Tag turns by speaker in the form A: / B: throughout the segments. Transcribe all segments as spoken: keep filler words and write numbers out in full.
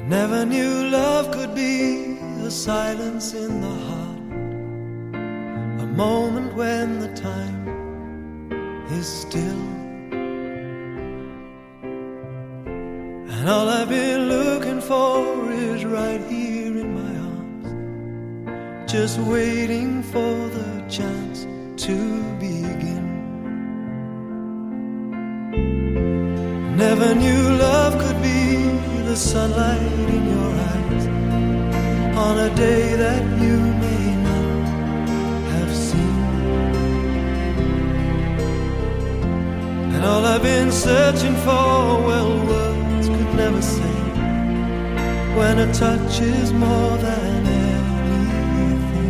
A: Never knew love could be a silence in the heart, a moment when the time is still. And all I've been looking for is right here in my arms, just waiting for the chance to begin. Never knew love could be the sunlight in your eyes on a day that you may not have seen. And all I've been searching for, well, words could never say, when a touch is more than anything.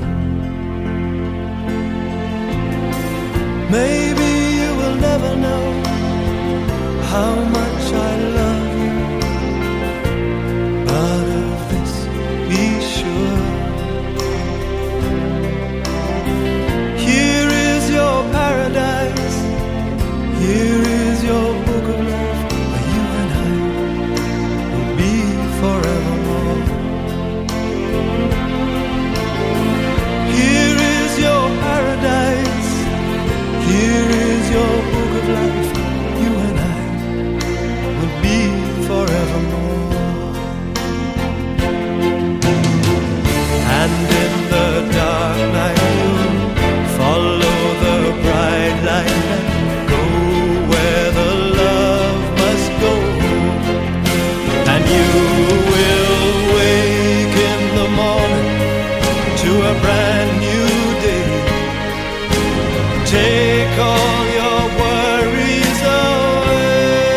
A: Maybe you will never know how much I love you, but of this be sure. Here is your paradise, here is your book of life, where you and I will be forevermore. Here is your paradise, here is your book of life, you and I will be forevermore. And in the dark night you'll follow the bright light and go where the love must go. And you will wake in the morning to a brand new day. Take all your worries away.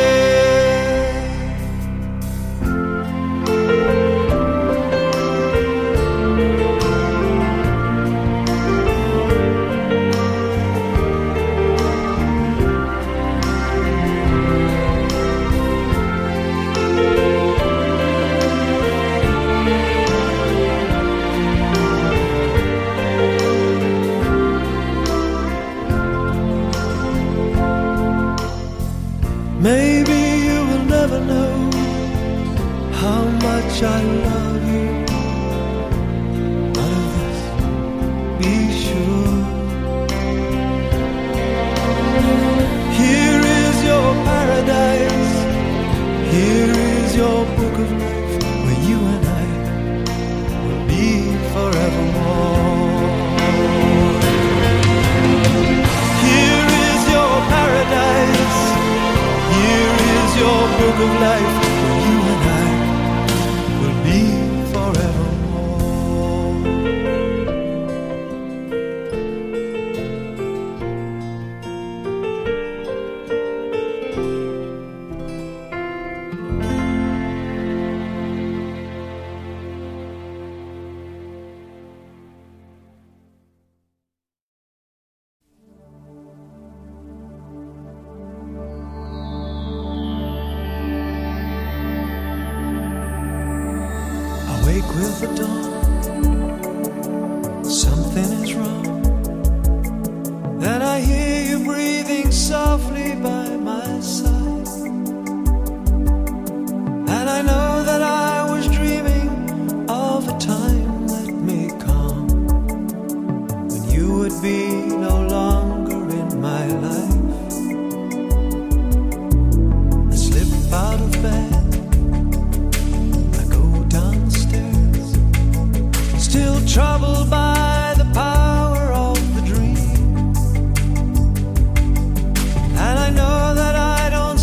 A: Maybe you will never know how much I love you, but of this be sure. Here is your paradise, here is your book of life, where you and I will be forevermore. Here is your paradise, here is your book of life, where you and I will be forevermore. Awake with the dawn, something is wrong. Then I hear you breathing softly by my side, and I know that I was dreaming of a time that may come when you would be no longer in my life. I slip out of bed, still troubled by the power of the dream. And I know that I don't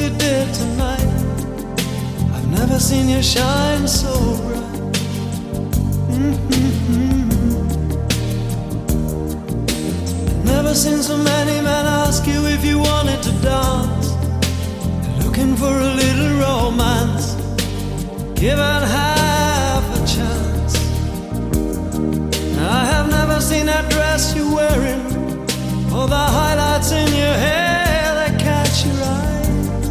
A: you did tonight. I've never seen you shine so bright. Mm-hmm. I've never seen so many men ask you if you wanted to dance. Looking for a little romance, given half a chance. I have never seen that dress you're wearing, or the highlights in your hair that catch your eye.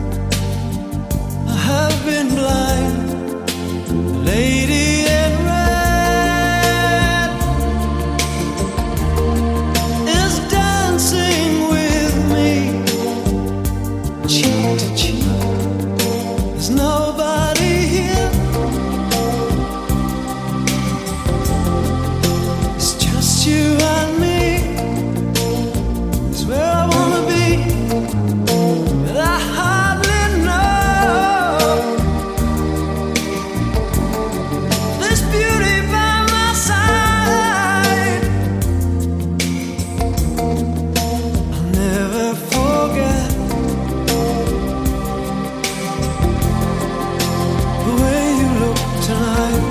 A: I have been blind, lady in red is dancing with me, cheek to cheek. There's nobody here, it's just you and me. It's where I wanna be, but I hardly know this beauty by my side. I'll never forget the way you look tonight.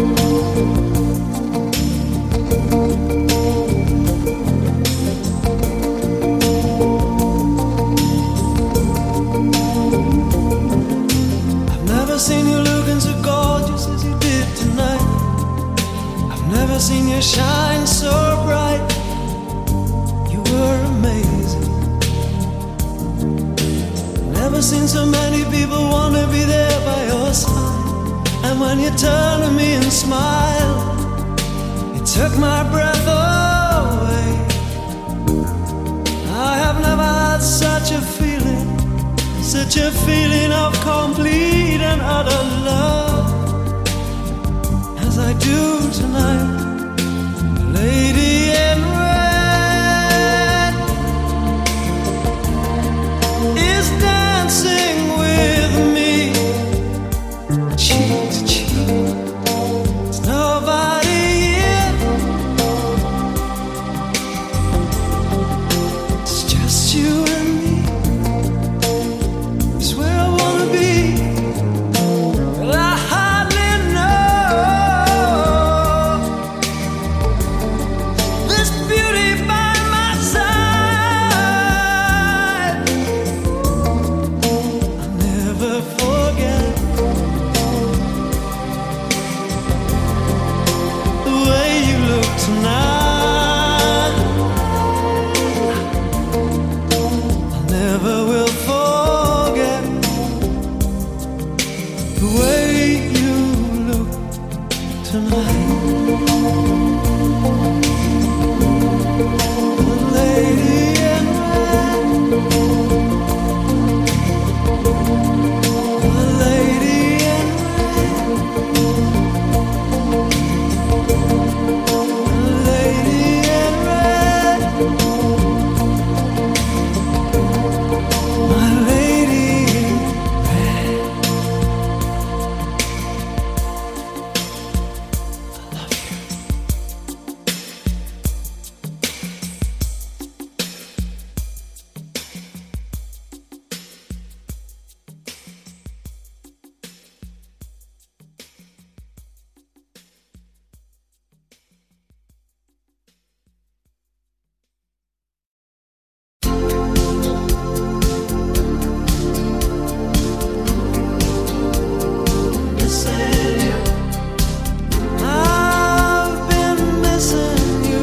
A: I've never seen you looking so gorgeous as you did tonight. I've never seen you shine so bright. You were amazing. Never seen so many people want to be there by your side. And when you turned to me and smiled, it took my breath away. I have never had such a feeling, such a feeling of complete and utter love as I do tonight. Lady in red is dancing with me, cheek to cheek. There's nobody here, it's just you and me. It's where I wanna be, but I hardly know this beauty by my side. I'll never forget the way you look tonight. I never will forget the way you look tonight. The lady in red, the lady in red, the lady in red, my lady in red. I love you. I've been missing you,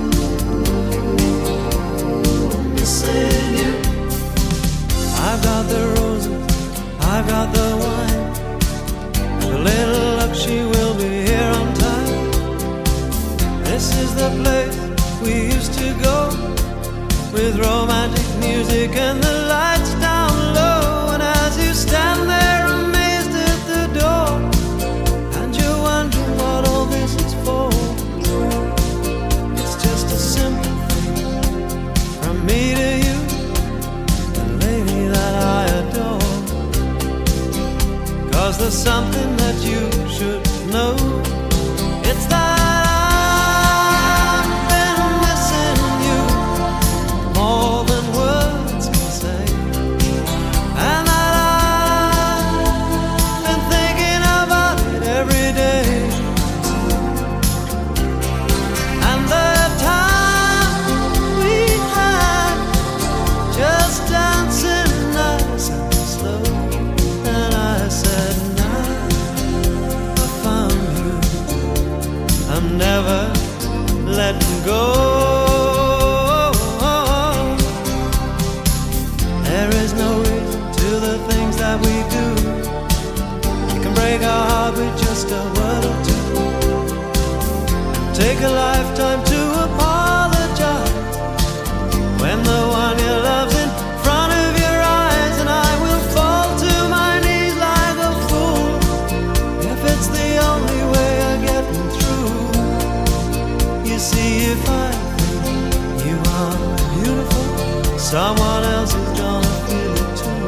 A: missing you. I've got the roses, I've got the wine, and a little luck she will be here on time. This is the place we used to go, with romantic music and the lights down low. And as you stand there amazed at the door, and you're wondering what all this is for, it's just a simple thing from me to you, the lady that I adore. 'Cause there's something that you should know, it's that I've been missing you more than words can say. I'm never letting go. There is no reason to the things that we do. You can break our heart with just a word or two. Take a lifetime to apologize when the one you love's in front of your eyes, and I will fall to my knees like a fool if it's the only way of getting through. You see, if I think you are beautiful, someone else is gonna feel it too.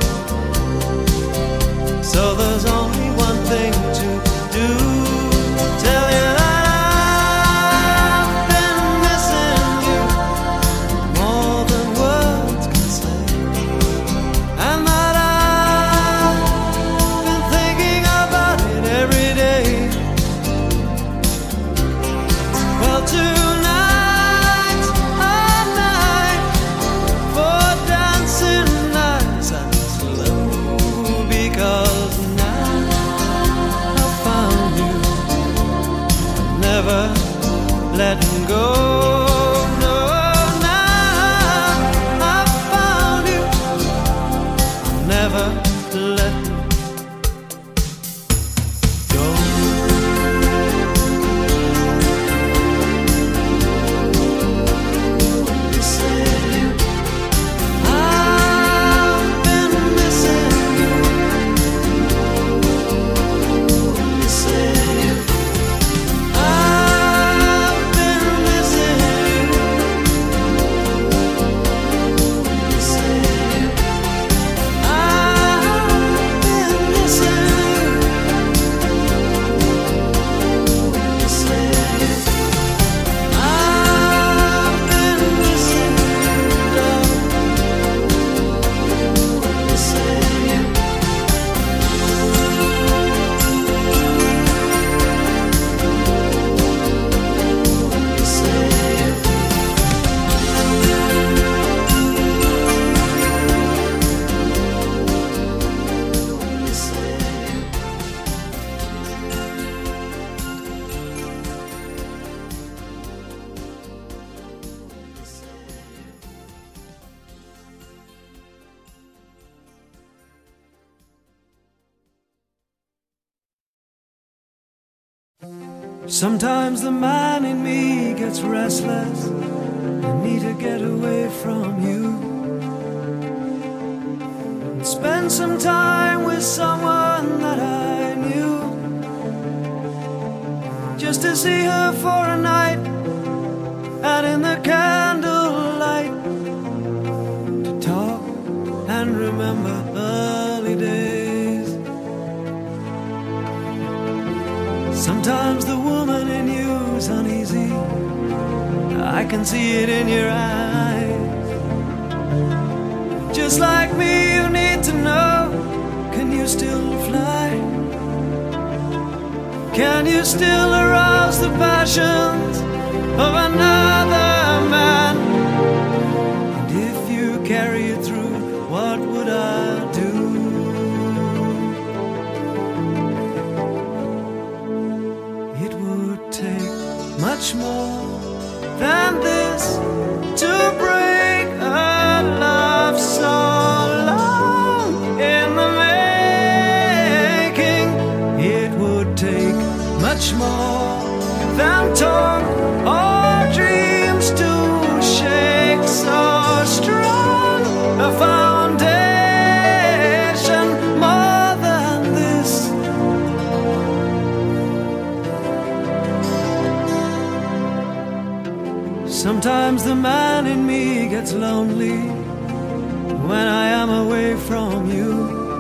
A: So there's only one thing to do. Tell you that letting go. No, now I found you. I'll never let go. I've been missing you. Missing you. Sometimes the man in me gets restless. I need to get away from you and spend some time with someone that I knew, just to see her for a night out in the candlelight, to talk and remember early days. Sometimes the woman in you's uneasy, I can see it in your eyes. Just like me, you need to know, can you still fly? Can you still arouse the passions of another man? And if you carry it through, what would I do? It would take much more than this to break a love so long in the making. It would take much more than talk or dreams to shake so strong a foundation. More than this, sometimes the man in me gets lonely when I am away from you,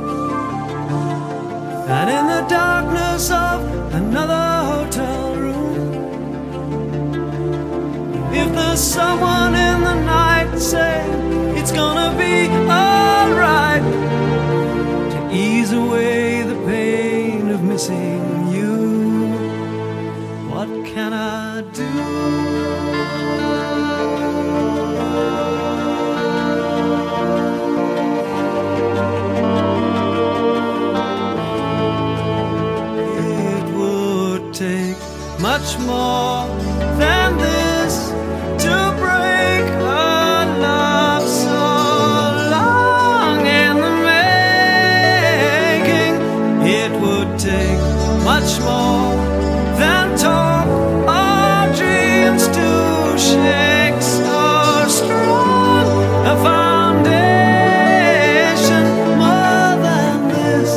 A: and in the darkness of another hotel room, if there's someone in the night saying it's gonna be alright, to ease away the pain of missing you, what can I do? much more than this to break a love so long in the making. It would take much more than talk or dreams to shake so strong a foundation. More than this.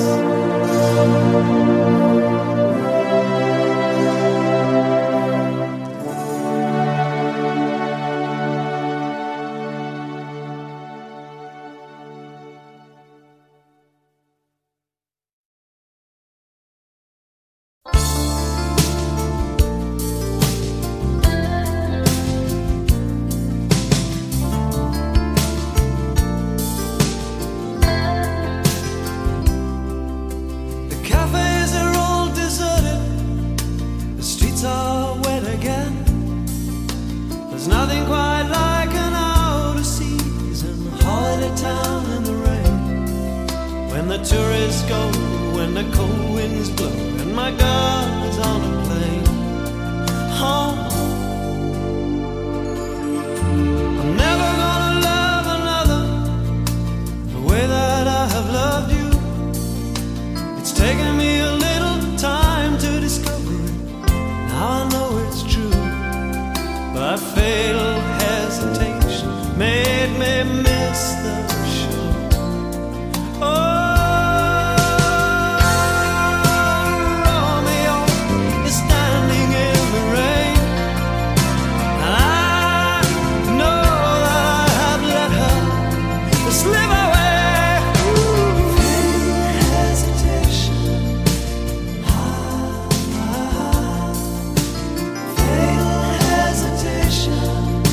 A: Nothing quite like an out of season holiday town in the rain. When the tourists go, when the cold winds blow, and my girl is on a plane home. I'm never gonna love another the way that I have loved you. It's taken me a little time to discover it. Now I know it's true. But fatal hesitation made me miss the show. Oh, Romeo is standing in the rain, and I know that I have let her slip away. Fatal hesitation. Ah, ah, ah. Fatal hesitation.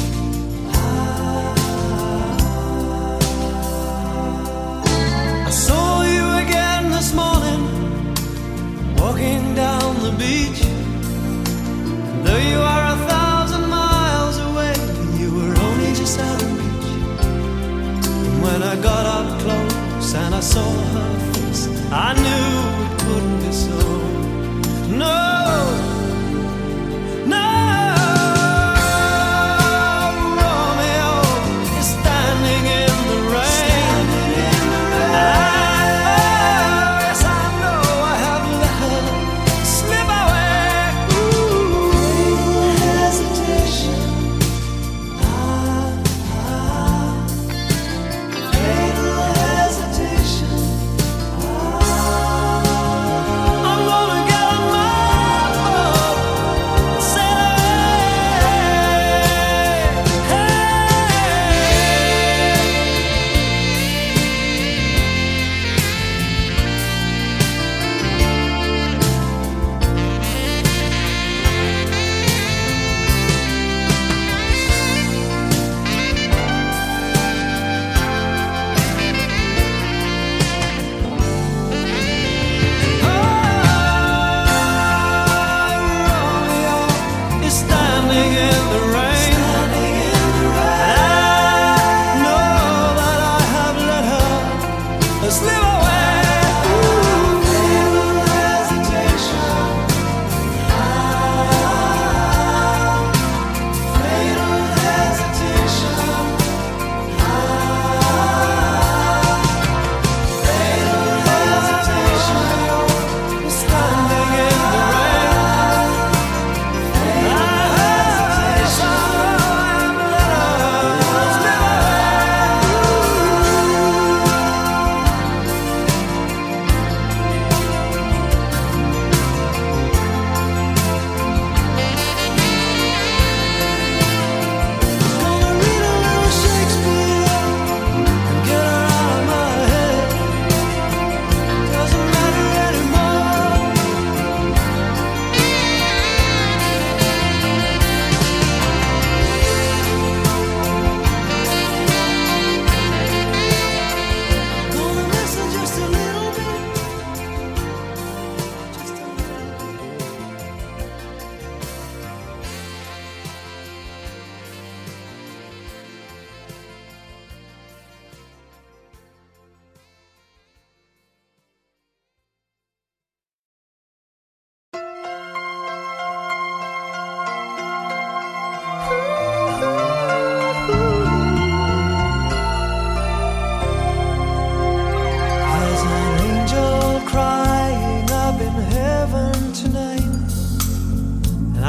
A: I saw you again this morning, walking down the beach. Though you are a thousand miles away, you were only just out of reach. And when I got up close and I saw her face, I knew it couldn't be so. No, no. Romeo is standing in the rain. Yes, I know I have let her slip away. Fatal hesitation. Ah, ah. Fatal hesitation. Ah. I'm gonna get on my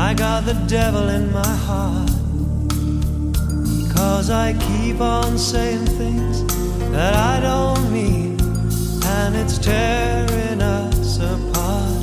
A: I got the devil in my heart, 'cause I keep on saying things that I don't mean, and it's tearing us apart.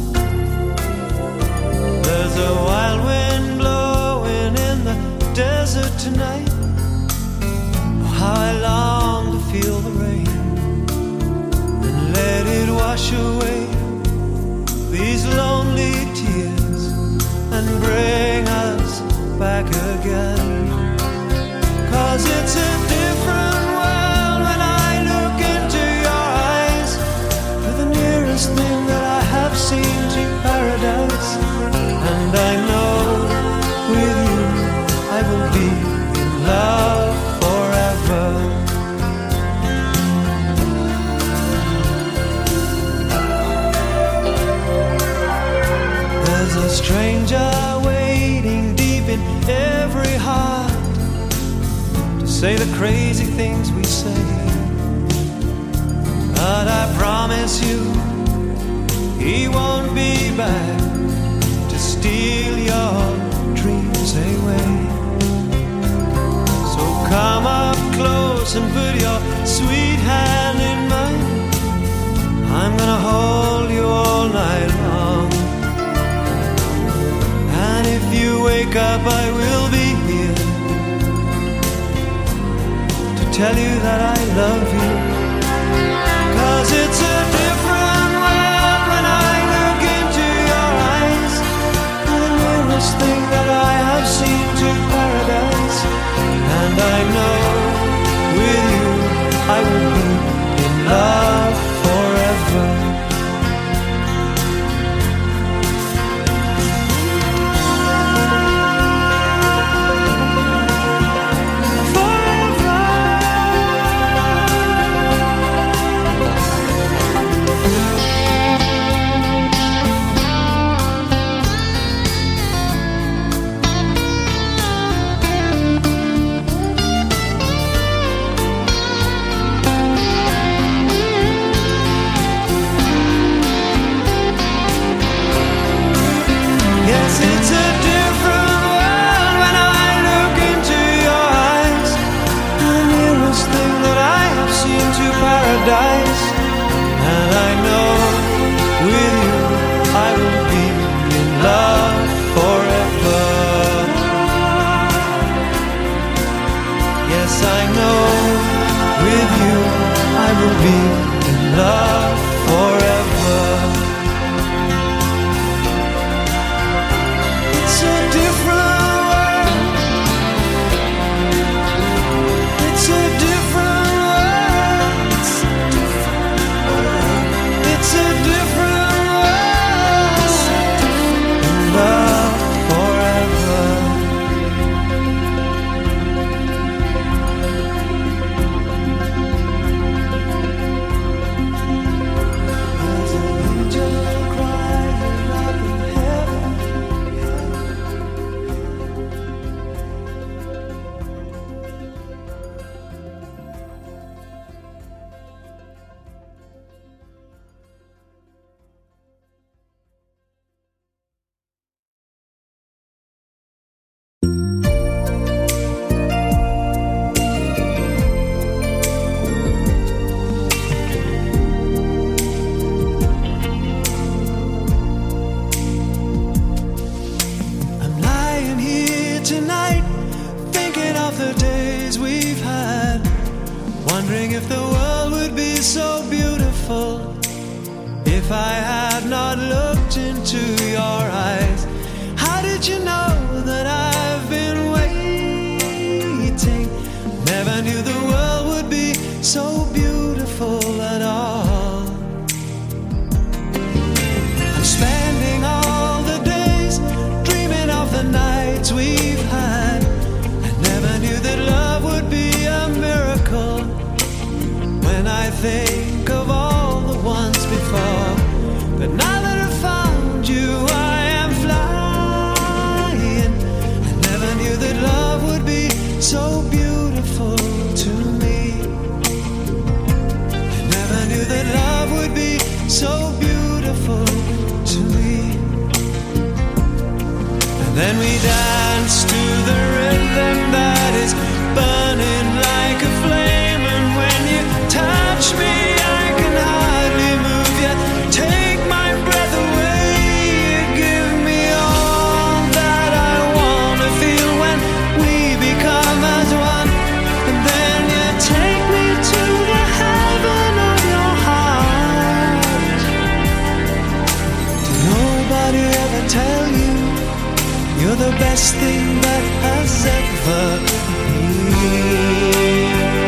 A: There's a wild wind blowing in the desert tonight. Oh, how I long to feel the rain and let it wash away these lonely tears and bring us back again. 'Cause it's a different world when I look into your eyes. You're the nearest thing that I have seen to paradise. And I know with you I will be in love forever. There's a stranger waiting deep in every heart to say the crazy things we say. But I promise you he won't be back to steal your dreams away. So come up close and put your sweet hand in mine. I'm gonna hold you all night long. And if you wake up, I will be here to tell you that I love you. 'Cause it's a different world when I look into your eyes. You're the nearest thing that I have seen to paradise. And I know with you I will be in love forever. It's a different world when I look into your eyes. The nearest thing that I have seen to paradise. And I know with you I will be in love forever. Yes, I know with you I will be in love forever. It's a different world. It's a different world. It's a different world. Love forever. There's an angel crying up in heaven. I'm lying here tonight, thinking of the days we've had, wondering if the world would be so beautiful if I had not looked into your eyes. How did you know that I've been waiting? Never knew the world would be so beautiful at all. I'm spending all the days dreaming of the nights we've had. I never knew that love would be a miracle. When I think of all the ones before, but now that I've found you, I am flying. Then we dance to the rhythm that is burning like a flame. And when you touch me, I can hardly move. You take my breath away. You give me all that I want to feel when we become as one. And then you take me to the heaven of your heart. Did nobody ever tell you you're the best thing that has ever been?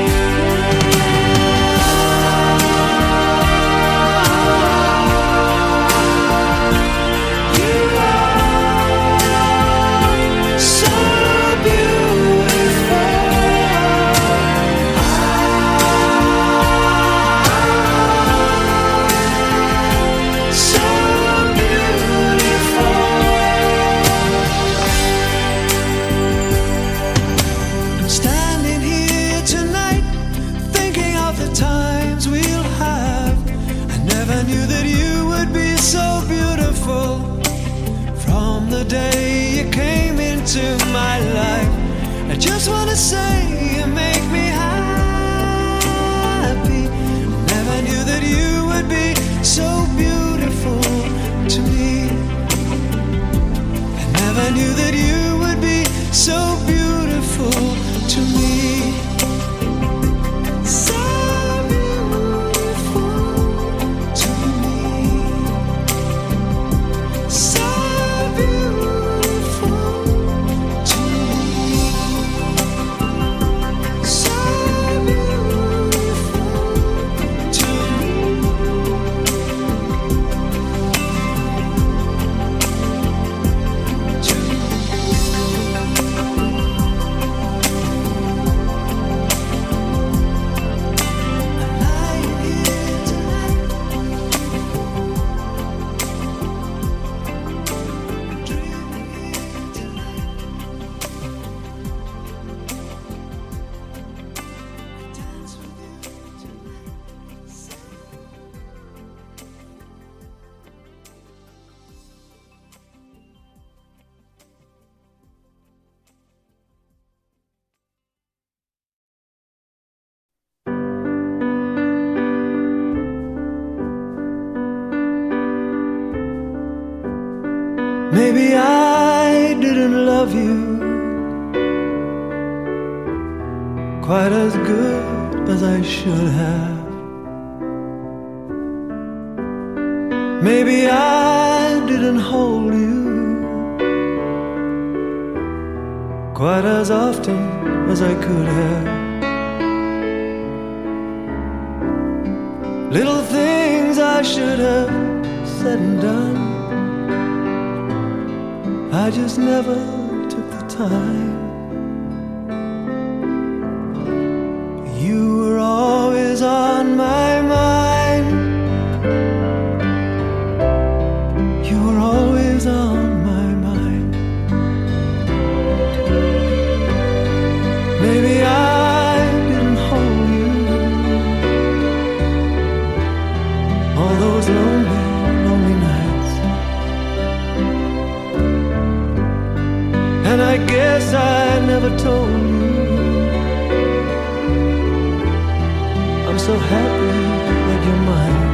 A: The day you came into my life, I just wanna say you make me happy. Never knew that you would be so beautiful to me. I never knew that you would be so beautiful to me. So beautiful to me. So maybe I didn't love you quite as good as I should have. Maybe I didn't hold you quite as often as I could have. Little things I should have said and done, I just never took the time. You were always on my mind. You were always on my mind. Maybe I didn't hold you all those lonely, lonely nights. And I guess I never told you I'm so happy that you're mine.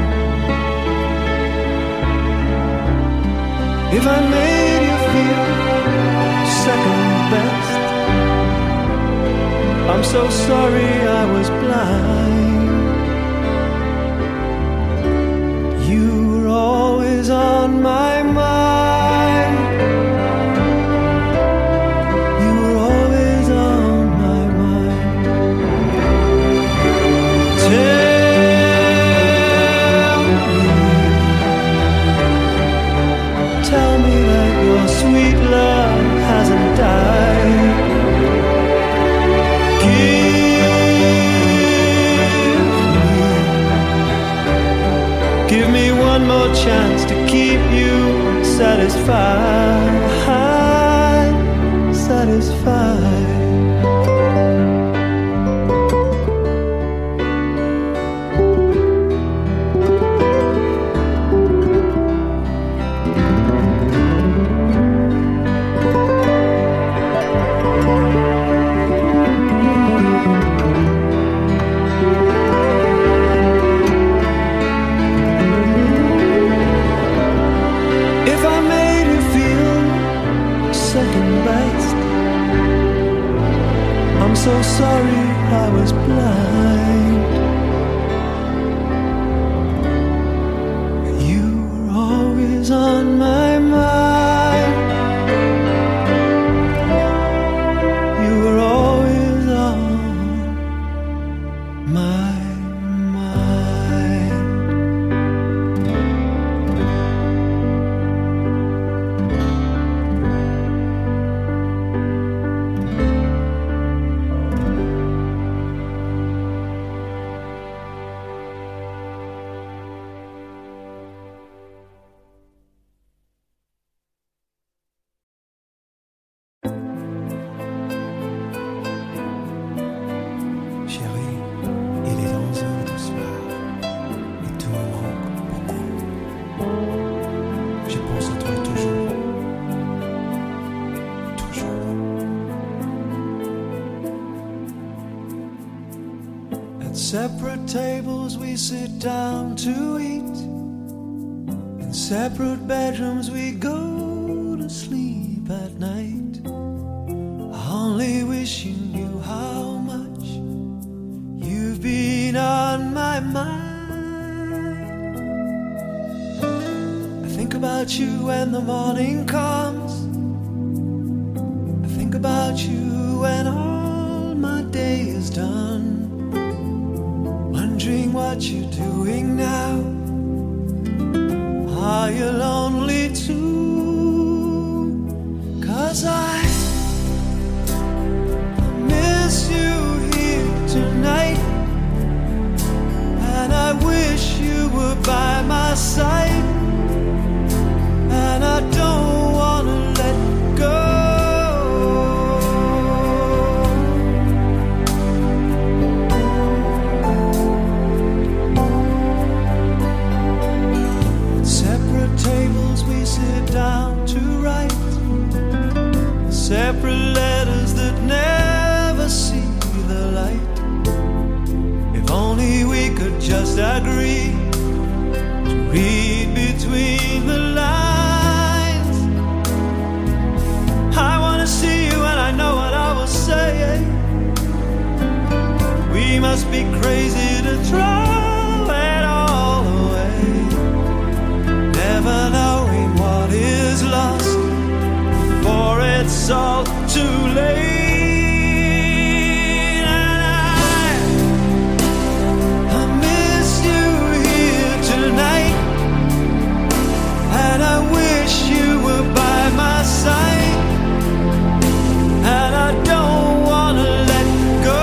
A: If I made you feel second best, I'm so sorry I was blind. You were always on my mind. You were always on my mind. Tell me, tell me that your sweet love hasn't died. Give me one more chance to keep you satisfied, satisfied. so sorry I was blind. You were always on my mind. You were always on my separate tables we sit down to eat. In separate bedrooms we go to sleep at night. I only wish you knew how much you've been on my mind. I think about you when the morning comes. I think about you when all my day is done. Wondering what you're doing now. Are you lonely too? 'Cause I miss you here tonight, and I wish you were by my side, and I don't wanna let go. Down to write separate letters that never see the light. If only we could just agree to read between the lines. I wanna see you and I know what I will say. We must be crazy to throw it all away, never knowing what is lost before it's all too late. And I, I miss you here tonight, and I wish you were by my side, and I don't wanna let go.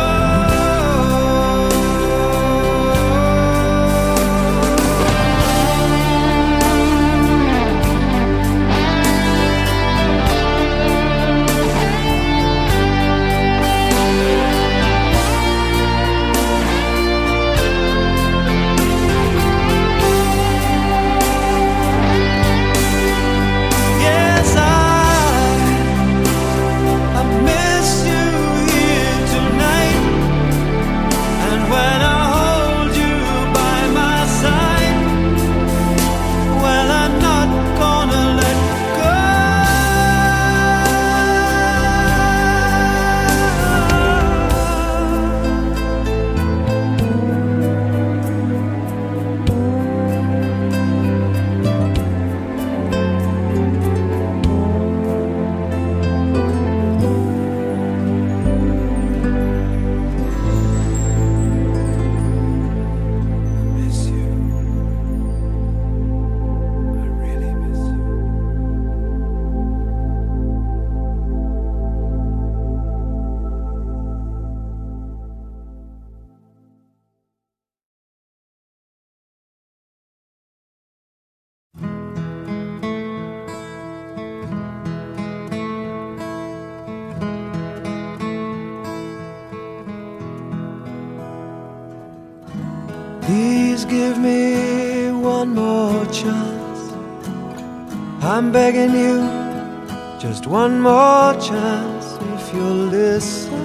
A: Please give me one more chance. I'm begging you, just one more chance. If you'll listen,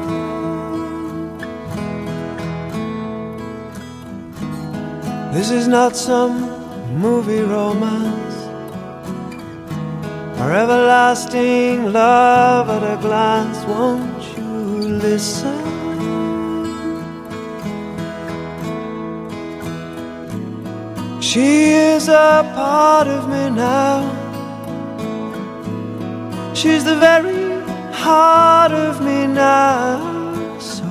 A: this is not some movie romance or everlasting love at a glance. Won't you listen. She is a part of me now. She's the very heart of me now. So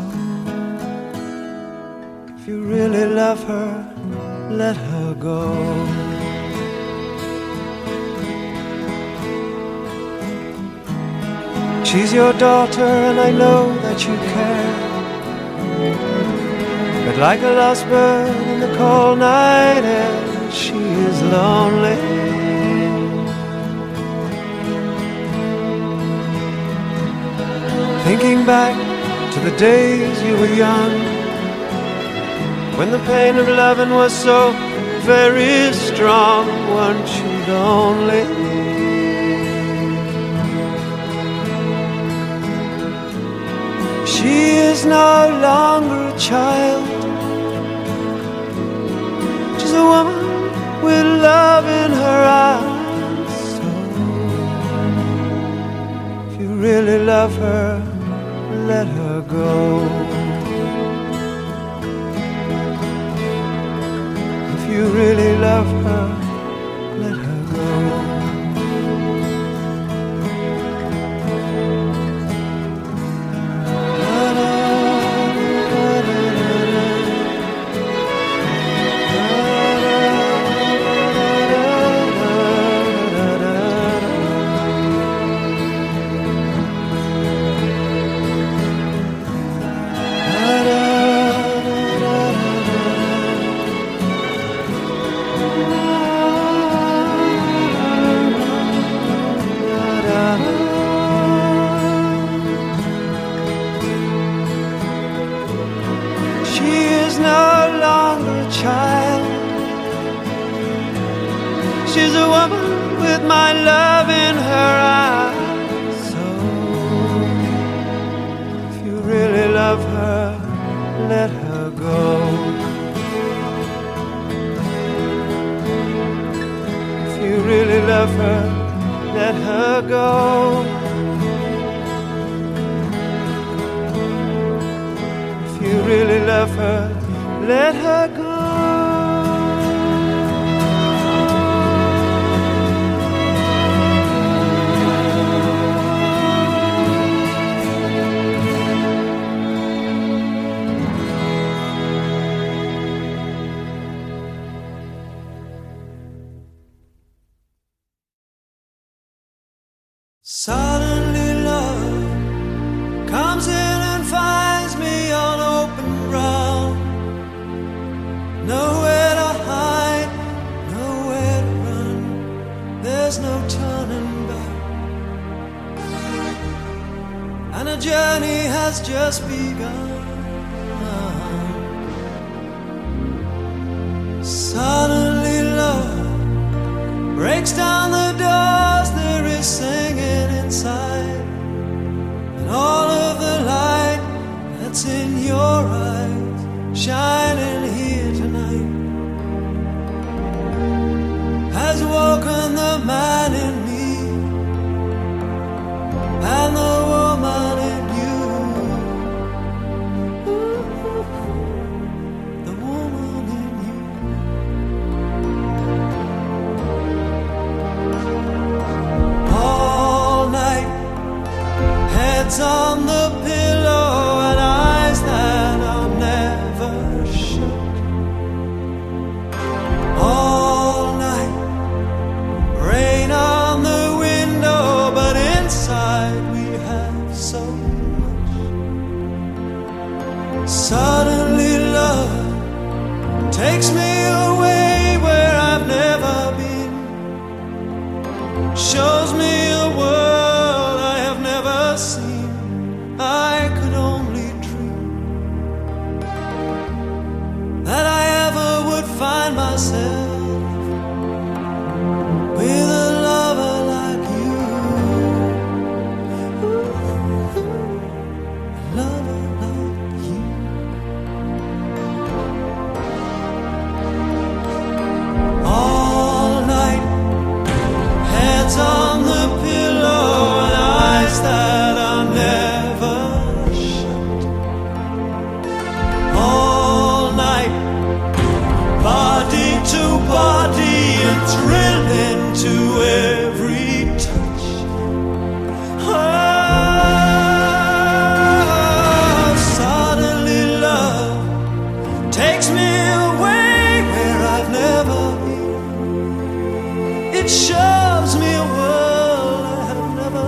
A: if you really love her, let her go. She's your daughter and I know that you care, but like a lost bird in the cold night air, she is lonely. Thinking back to the days you were young, when the pain of loving was so very strong, weren't you lonely? She is no longer a child. She's a woman with love in her eyes. So if you really love her, let her go. If you really love her, let her go. She's a woman with my love in her eyes. So if you really love her, let her go. If you really love her, let her go. If you really love her, let her go. Suddenly love comes in and finds me on open ground. Nowhere to hide, nowhere to run. There's no turning back, and a journey has just begun. Suddenly love breaks down the doors. There is singing inside, and all of the light that's in your eyes shining here tonight has woken the man in me and the woman in you. Ooh, the woman in you. All night, heads on the pillow and eyes that are never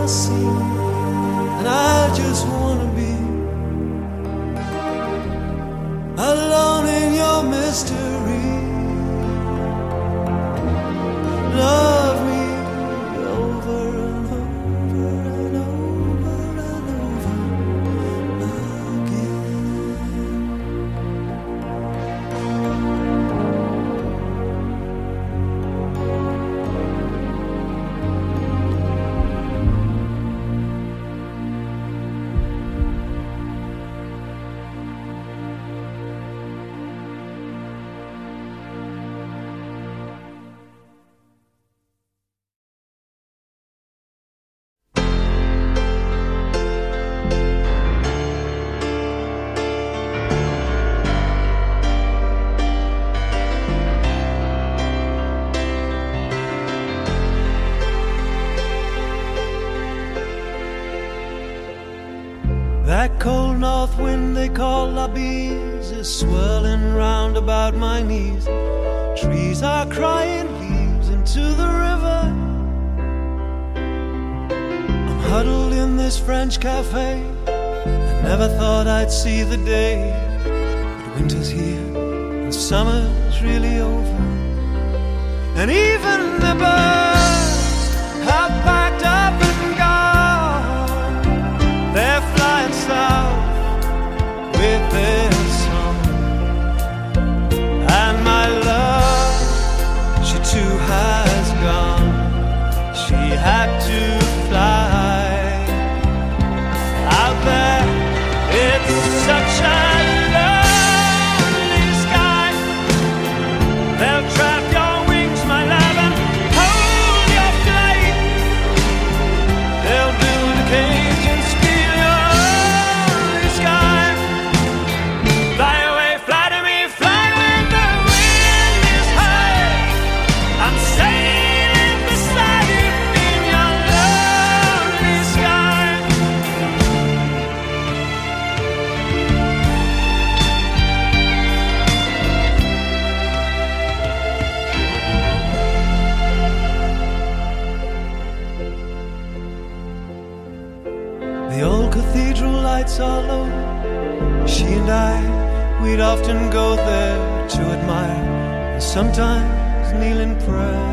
A: unseen, and I just wanna be alone in your mystery. Love me over and over and over and over again. That cold north wind they call La Bise is swirling round about my knees. Trees are crying leaves into the river. I'm huddled in this French cafe. I never thought I'd see the day, but winter's here and summer's really over. And even the birds have packed up and gone. They're flying south with their song. And my love, she too has gone. She had to fly out there. It's such a lonely sky. They'll trap your wings, my love, and hold your flight. They'll build a cage and steal your only sky. Fly away, fly to me, fly when the wind is high. I'm sailing beside you in your lonely sky. The old cathedral lights are low. She and I, we'd often go there to admire and sometimes kneel in prayer.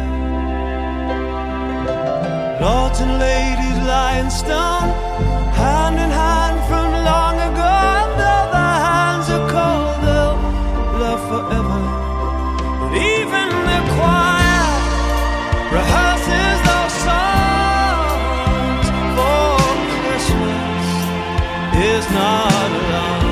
A: Lords and ladies lie in stone, hand in hand from long ago. And though their hands are cold, they'll love forever. But even the choir rehearses those songs, for Christmas is not long.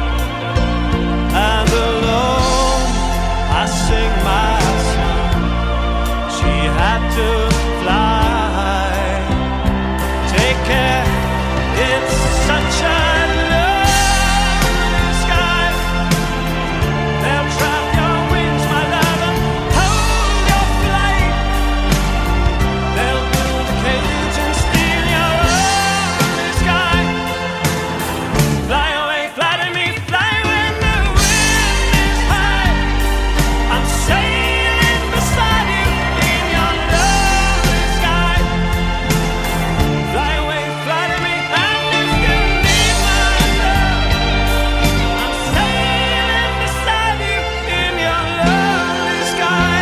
A: And alone I sing my song. She had to fly. Take care, it's such a lonely sky. They'll trap your wings, my love, and hold your flight. They'll build a cage and steal your only sky. Fly away, fly to me, fly when the wind is high. I'm sailing beside you in your lonely sky. Fly away, fly to me, and if you need my love, I'm sailing beside you in your lonely sky.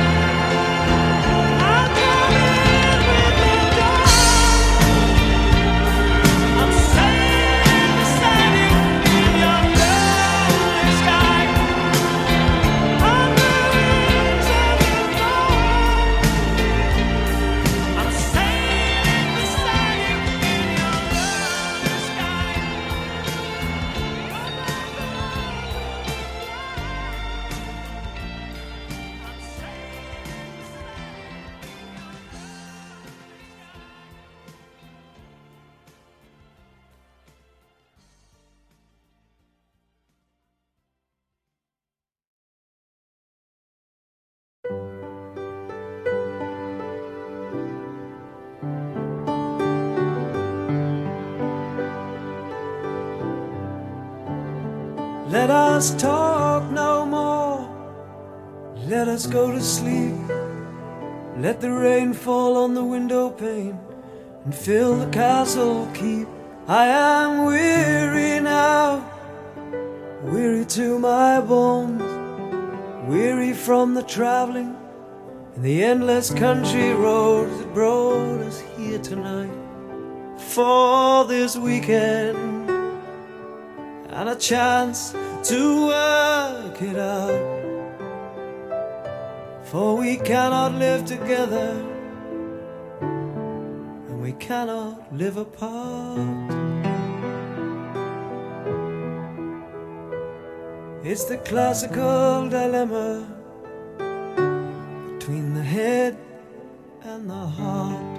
A: I'll come in with the dawn. I'm sailing beside you in your lonely sky. On the wings of the dawn, I'm sailing beside you in your lonely sky. Let us talk no more. Let us go to sleep. Let the rain fall on the window pane. and fill the castle keep. I am weary now, weary to my bones, weary from the traveling and the endless country roads that brought us here tonight for this weekend and a chance to work it out. For we cannot live together and we cannot live apart. It's the classical dilemma between the head and the heart.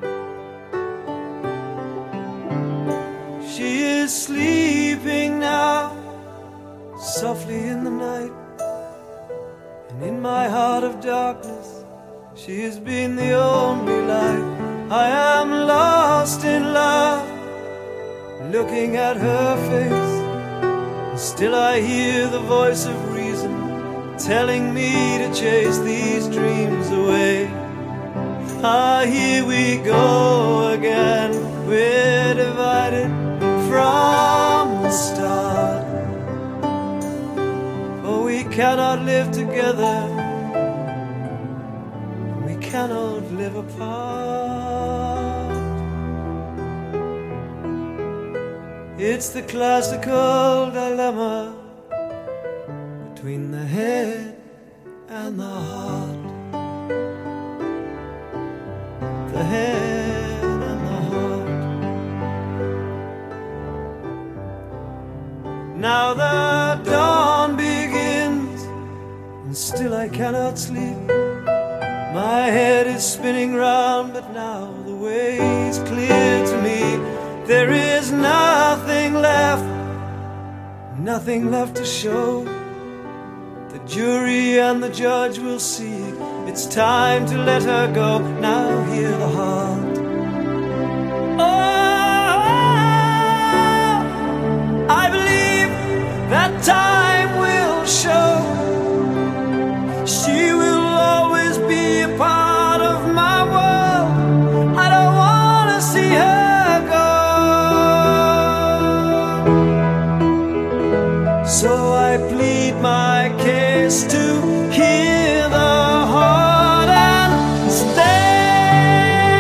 A: She is sleeping now, softly in the night, and in my heart of darkness she has been the only light. I am lost in love, looking at her face, and still I hear the voice of reason telling me to chase these dreams away. Ah, here we go again, we're divided from the start, for we cannot live together, we cannot live apart. It's the classical dilemma between the head and the heart. The head and the heart. Now the dawn begins, and still I cannot sleep. My head is spinning round, but now the way is clear to me. There is nothing left, nothing left to show. The jury and the judge will see. It's time to let her go. Now hear the heart. Oh, I believe that time will show. She will always be a part of my world. I don't want to see her go. So I plead my case to hear the heart and stay.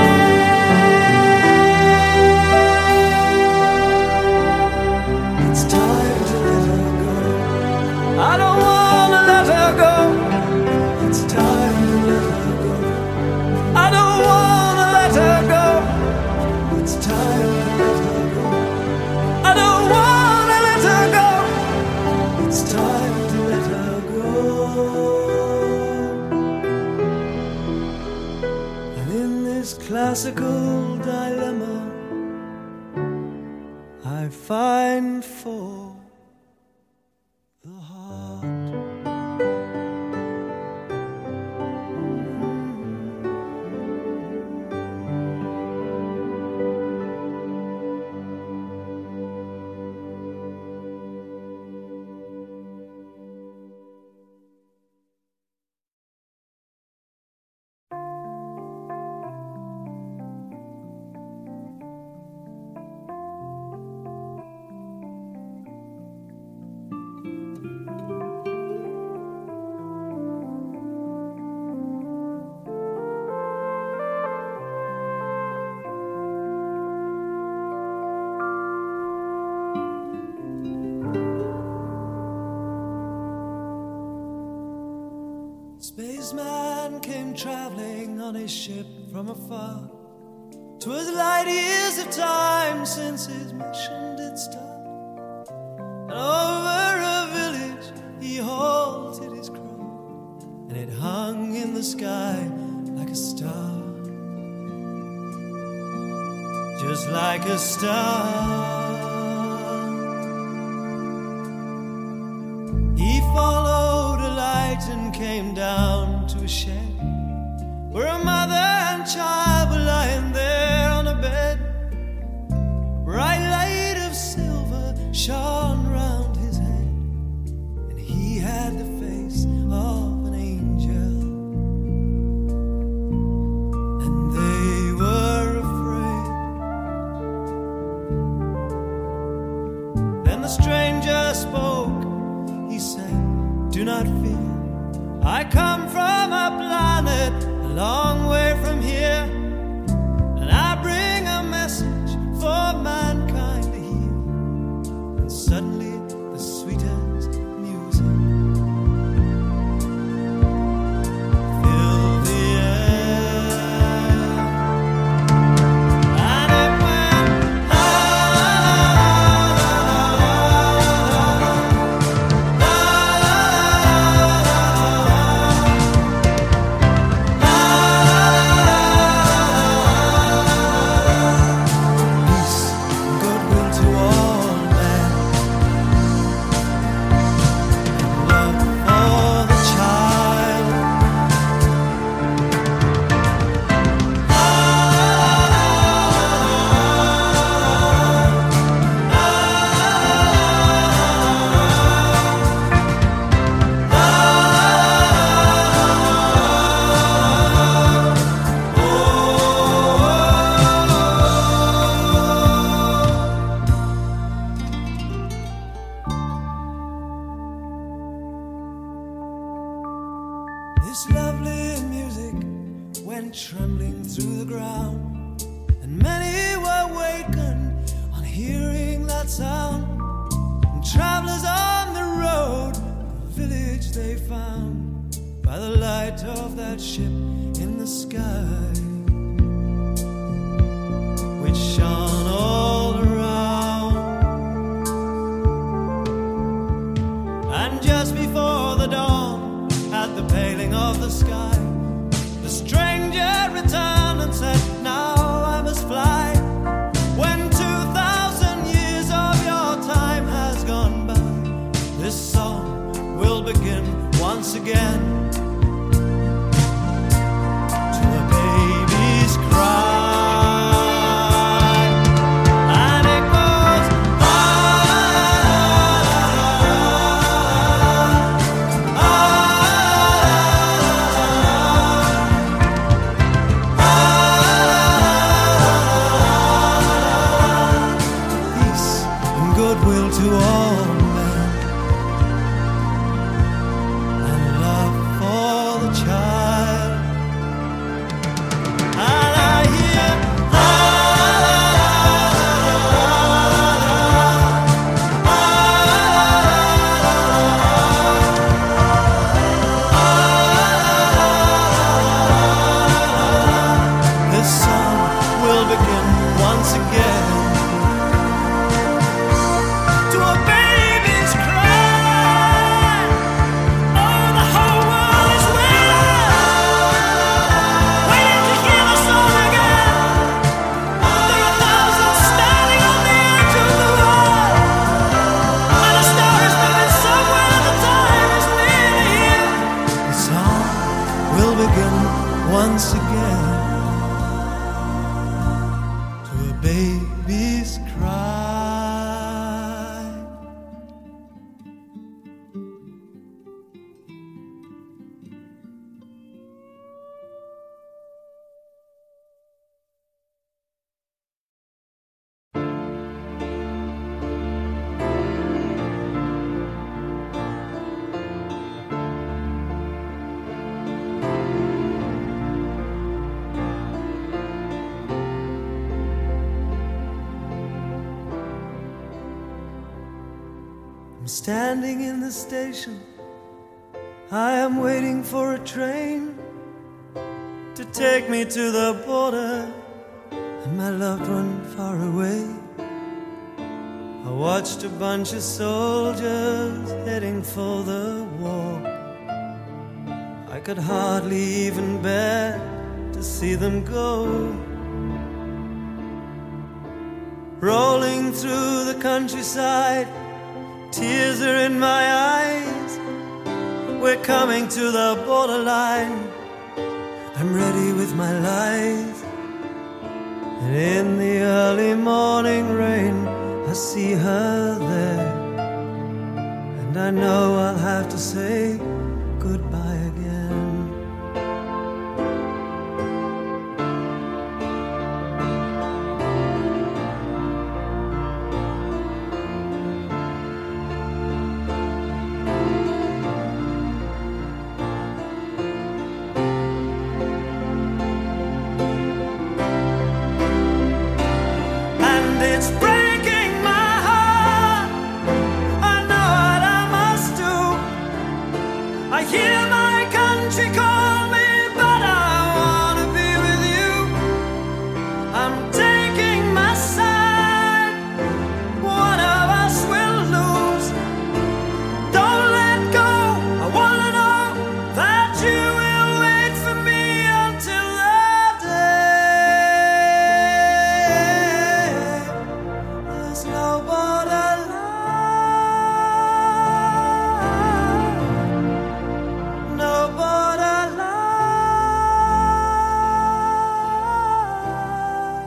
A: It's time to let her go. I don't want to let her go. It's time to let her go. I don't want to let her go. It's time to let her go. I don't want to let her go. It's time to let her go. And in this classical dilemma I find for the heart. Spaceman came traveling on his ship from afar. 'Twas light years of time since his mission did start. And over a village he halted his crow, and it hung in the sky like a star, just like a star. He followed a light and came down to a shed where a mother and child were lying there on a bed. Bright light of silver shone round his head, and he had the face of an angel. And they were afraid the stranger spoke. He said, do not fear, I come from a planet a long way from here, and I bring a message for mankind to hear. And suddenly the sweetest music filled the air, and it went la This lovely music went trembling through the ground, and many were wakened on hearing that sound. And travelers on the road, the village they found by the light of that ship in the sky, which shone all around. And just before the dawn, at the paling of the sky, the stranger returned and said, now I must fly. When two thousand years of your time has gone by, this song will begin once again, to a baby's cry. And it goes ah, ah, goodwill to all men, and love for the child. And I hear ah, ah, ah, this song will begin once again, to a baby's cry. Oh, the whole world is waiting, waiting to hear the song again. There are thousands standing on the edge of the world, and a star is moving somewhere. The time is nearly here. The song will begin once again, to a baby's cry. I'm standing in the station, I am waiting for a train to take me to the border, and my loved one far away. I watched a bunch of soldiers heading for the war. I could hardly even bear to see them go. Rolling through the countryside, tears are in my eyes. We're coming to the borderline, I'm ready with my lies. And in the early morning rain, I see her there, and I know I'll have to say goodbye again. it's breaking my heart. I know what I must do. I hear my country call me, but I wanna be with you. I'm taking my side. One of us will lose. Don't let go. I wanna know that you will wait for me until that day. There's no borderline, no borderline.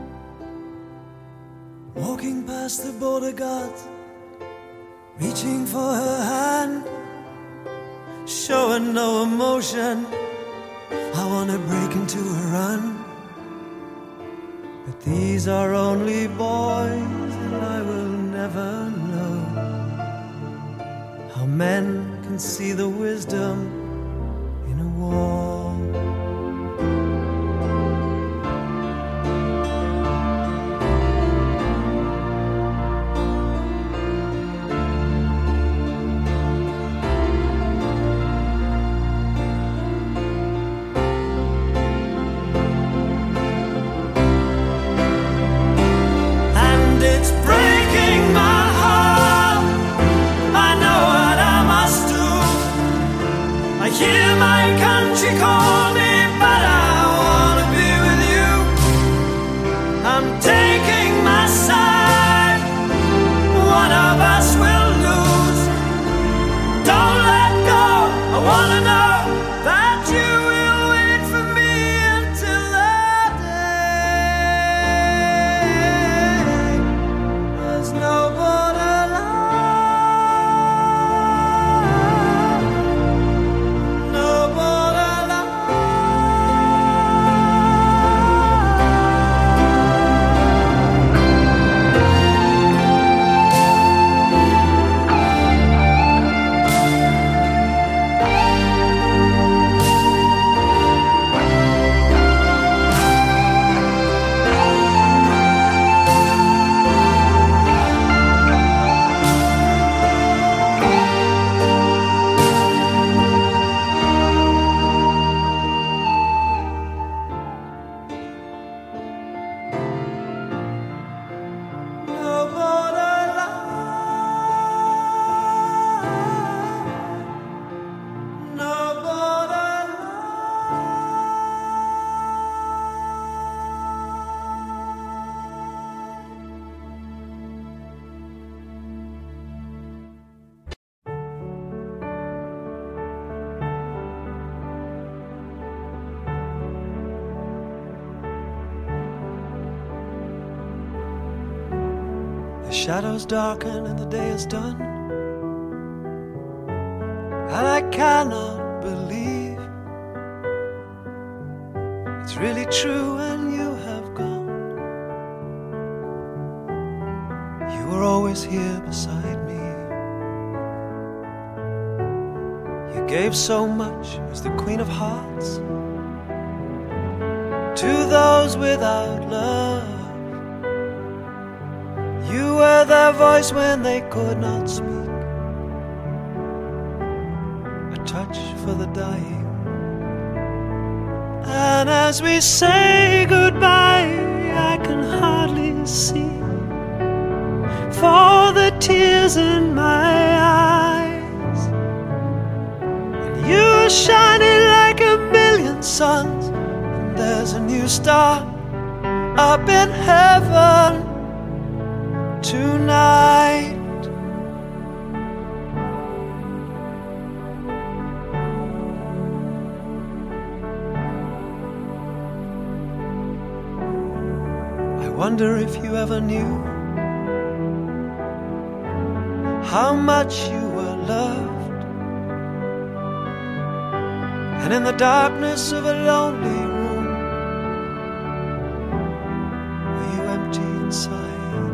A: Walking past the border guards, reaching for her hand, showing no emotion. I wanna break into a run, but these are only boys, and I will never know how men can see the wisdom in a war. It's breaking my heart. I know what I must do. I hear my country call me, but I wanna be with you. I'm taking my side. One of us will lose. Don't let go. I wanna know that you will wait for me until that day. There's no borderline, no borderline. No borderline, no borderline. The shadows darken and the day is done, and I cannot believe it's really true and you have gone. You were always here beside me. You gave so much as the Queen of Hearts to those without love. You were their voice when they could not speak, a touch for the dying. And as we say goodbye, I can hardly see for the tears in my eyes. And you are shining like a million suns, and there's a new star up in heaven tonight. I wonder if you ever knew how much you were loved, and in the darkness of a lonely room, were you empty inside?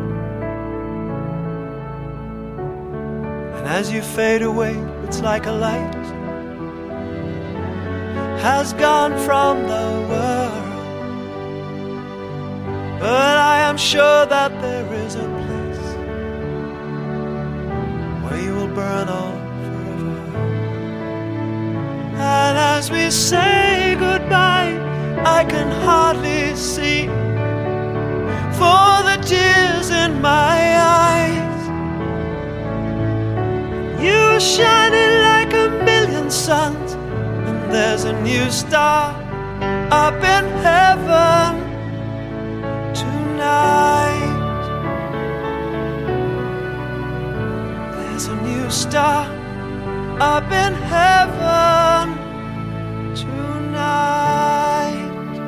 A: And as you fade away, it's like a light has gone from the world. But I am sure that there is a place where you will burn on forever. And as we say goodbye, I can hardly see for the tears in my eyes. You're shining like a million suns, and there's a new star up in heaven tonight. There's a new star up in heaven tonight.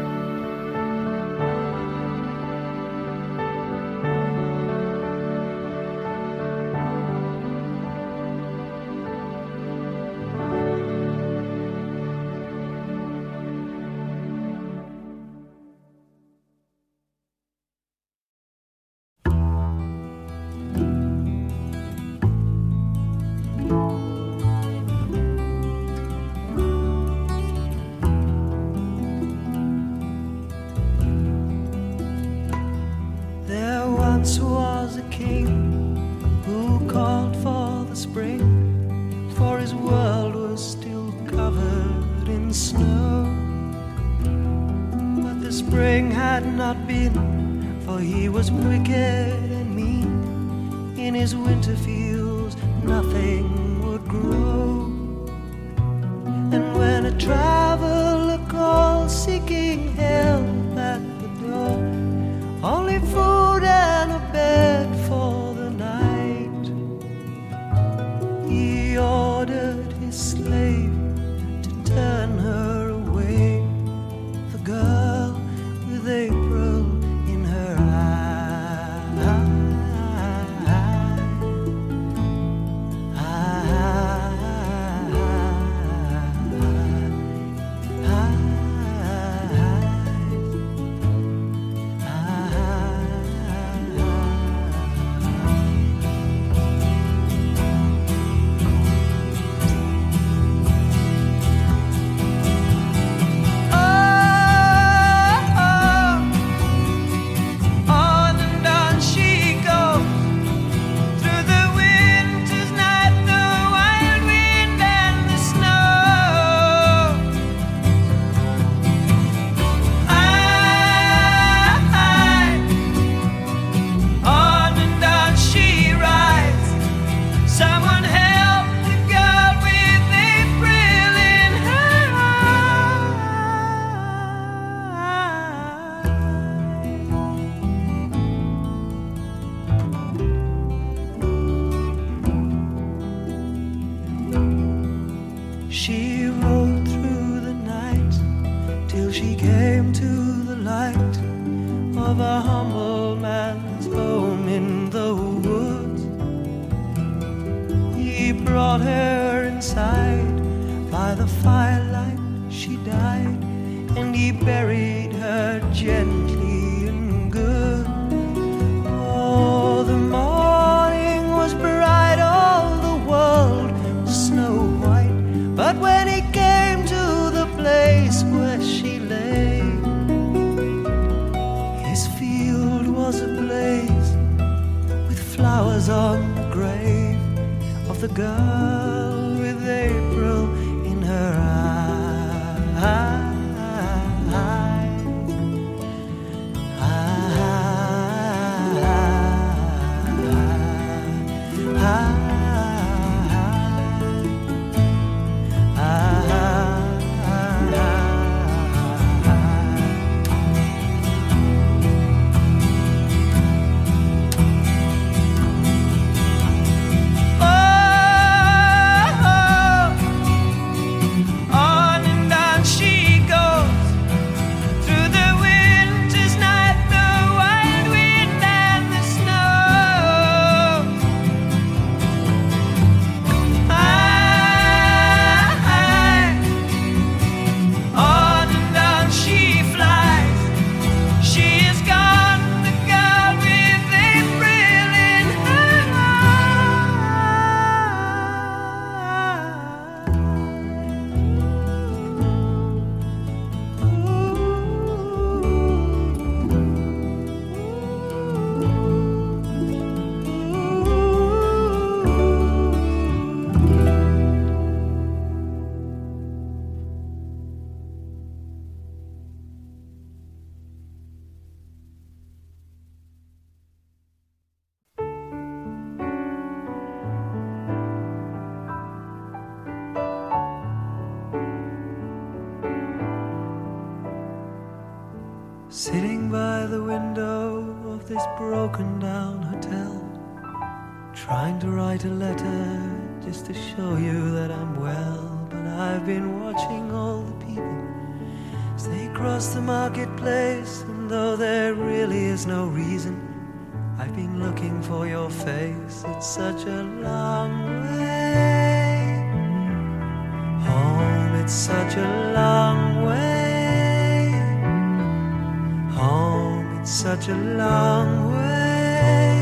A: Once was a king who called for the spring, for his world was still covered in snow. But the spring had not been, for he was wicked and mean. In his winter fields nothing would grow. And when a traveler called seeking help at the door, only food and a bed for the night, he ordered his slave to turn her away, the girl with April in her eye. She rode through the night till she came to the light of a humble man's home in the woods. He brought her inside, by the firelight she died, and he buried her gently and good. Oh, the morning was bright, all the world was snow white, but when he came to the place where she lay, his field was ablaze with flowers on the grave of the girl with April in her eye. Oh, Sitting by the window of this broken down hotel, trying to write a letter just to show you that I'm well. But I've been watching all the people as they cross the marketplace, and though there really is no reason, I've been looking for your face. It's such a long way home, it's such a long way home, it's such a long way.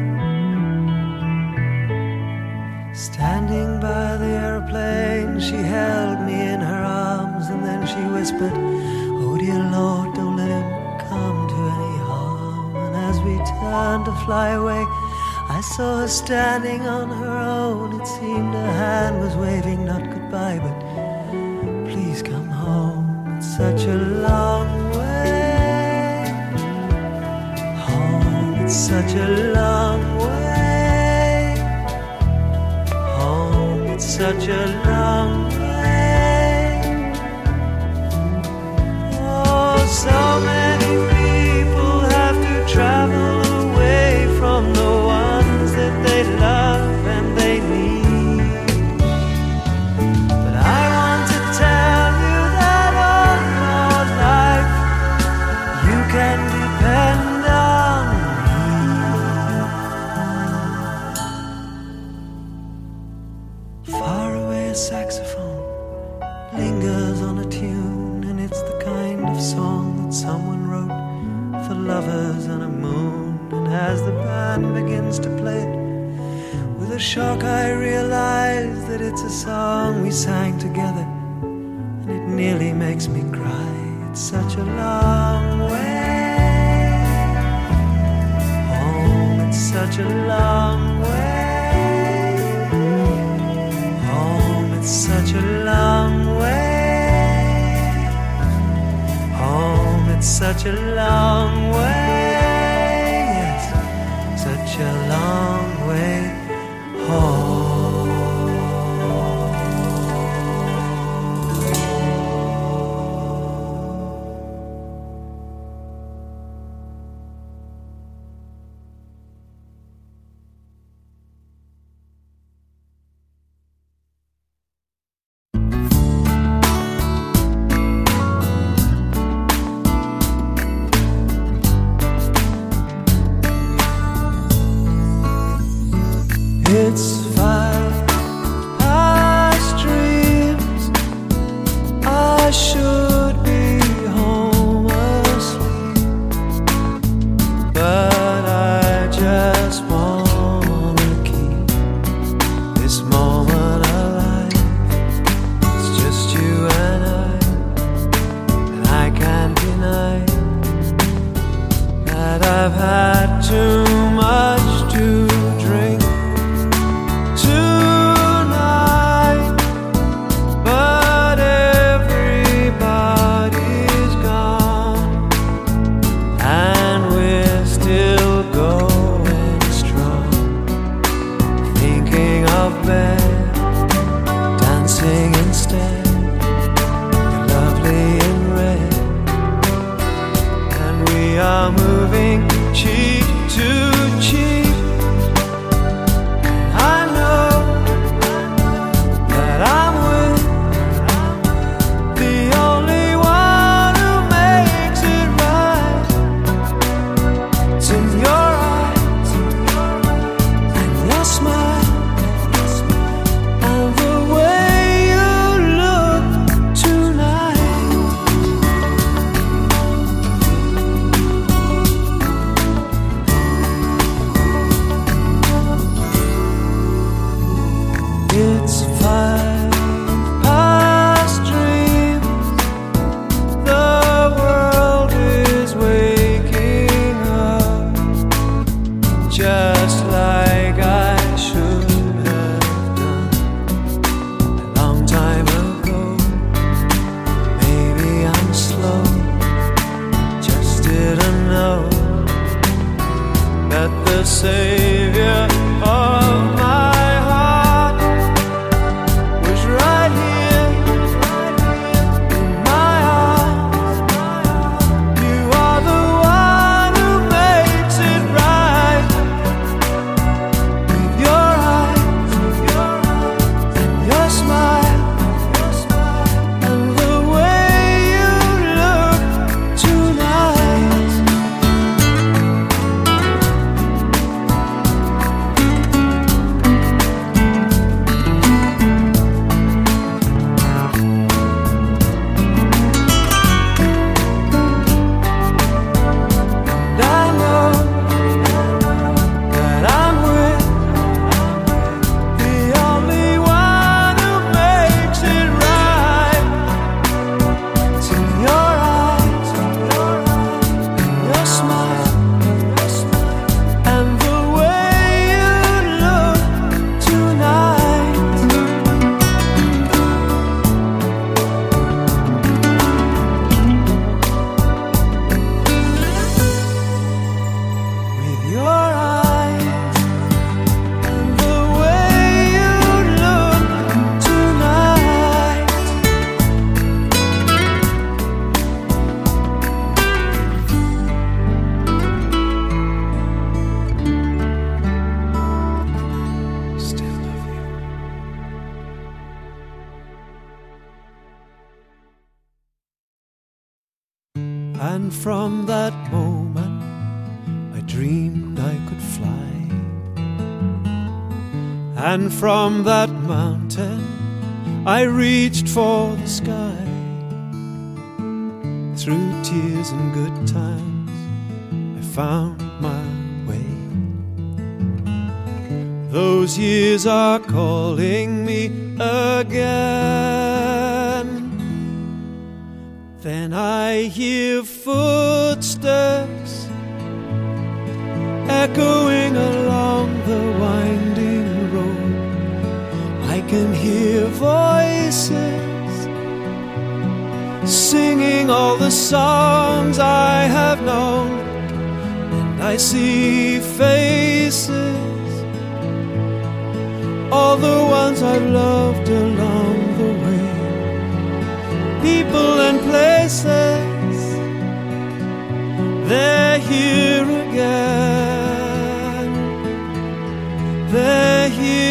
A: Standing by the airplane, she held me in her arms, and then she whispered, "Oh dear Lord, don't let him come to any harm." And as we turned to fly away, I saw her standing on her own. It seemed her hand was waving not goodbye, but please come home. It's such a long way home, it's such a long way home, it's such a long way. Oh, so many people have to travel away from the ones that they love and they need. But I want to tell you that all your life you can depend on me. Far away a saxophone lingers on a tune, and it's the kind of song that someone wrote for lovers on a moon. And as the band begins to play it, with a shock I realize that it's a song we sang together, and it nearly makes me cry. It's such a long way home, it's such a long way home, it's such a long way home, it's such a long way, yes, such a long way home. It's five past dreams. I should be home asleep, but I just wanna keep this moment alive. It's just you and I, and I can't deny that I've had too much to drink tonight, but everybody's gone, and we're still going strong, thinking of bed, dancing instead. You're lovely in red, and we are moving cheek to cheek. It's five past dreams. The world is waking up, just like I should have done a long time ago. Maybe I'm slow, just didn't know that the Savior of my heart was right here in my arms. You are the And from that moment I dreamed I could fly. And from that mountain I reached for the sky. Through tears and good times I found my way. Those years are calling me again. Then I hear footsteps echoing along the winding road. I can hear voices singing all the songs I have known. And I see faces, all the ones I've loved along the way. People and places, they're here again. They're here